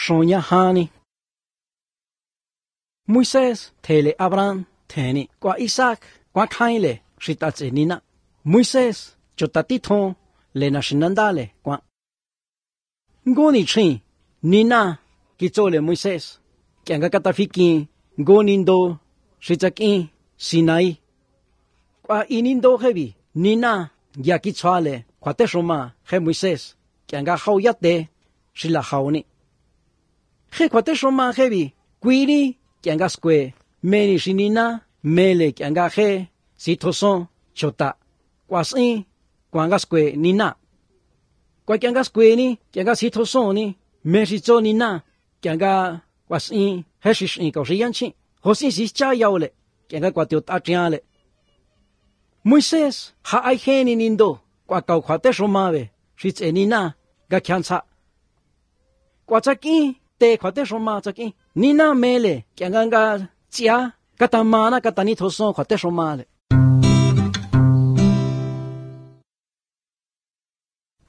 双呀哈呢。摩西提了亚伯兰提呢，qua Isaac qua khai le是打这呢那，摩西就打地通le那是难打le qua。我呢穿你那给做了摩西，讲个个打飞机，我呢都是在跟西奈，qua一年多黑比你那也给穿了，快点说嘛，黑摩西讲个好一点是啦好呢，黑快点说嘛黑比贵呢讲个 square， 没呢是你那没了讲个黑是头上就打，qua是讲个 square 你那。qua讲个 square 呢，讲个石头上呢，没是做你那，讲个我是还是搞是样情，好像是加油嘞，讲个我就打仗嘞。每次还爱看你领导，我搞快点说嘛呗，是这你那个检查，我这间得快点说嘛这间，你那没嘞，讲个家个大妈那个大你头上快点说嘛嘞。